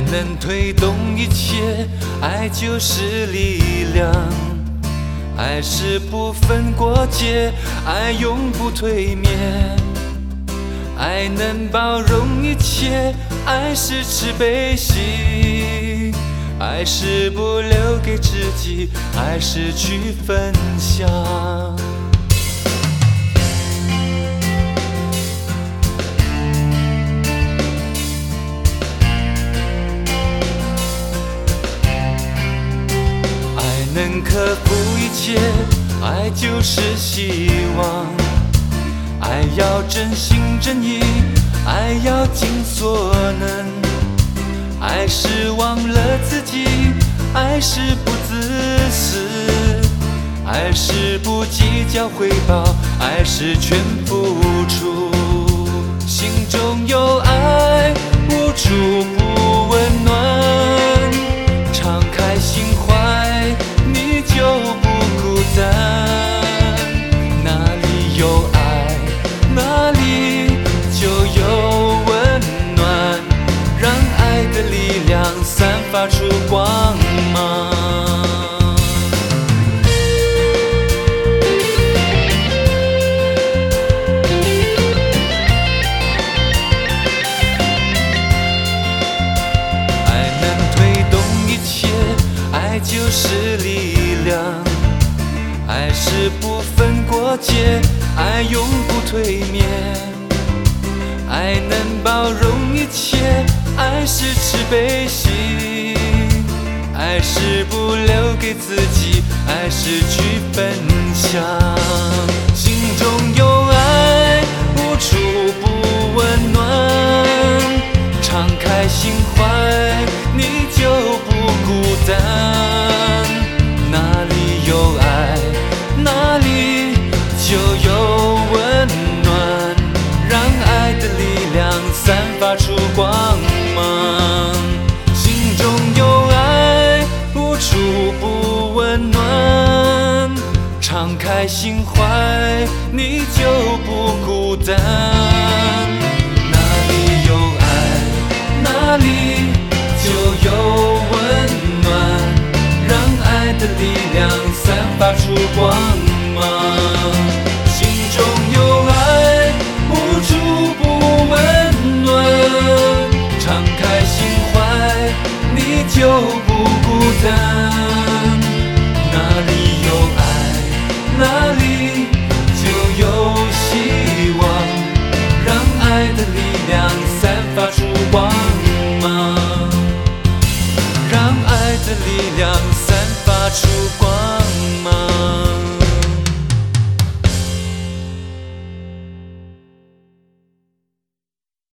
能推动一切，爱就是力量。爱是不分国界，爱永不退灭。爱能包容一切，爱是慈悲心。爱是不留给自己，爱是去分享。爱能克服一切，爱就是希望。爱要真心真意，爱要尽所能。爱是忘了自己，爱是不自私，爱是不计较回报，爱是全付出。心中有爱，无处不温暖。敞开心怀，你就不孤单。哪里有爱，哪里就有温暖，让爱的力量散发出光芒。爱能推动一切，爱就是力量。爱是不分国界，爱永不退灭。爱能包容一切，爱是慈悲心。爱是不留给自己，爱是去分享。心中有爱，无处不温暖。敞开心怀，你就不孤单。哪里有爱，哪里就有温暖，让爱的力量散发出光芒。心中有爱，无处不温暖。敞开心怀，你就不孤单。哪里有爱，哪里就有温暖，让爱的力量散发出光芒。心中有爱，无处不温暖。敞开心怀，你就不孤单。哪里有爱，哪里就有希望，让爱的力量散发出光芒，让爱的力量散发出光芒。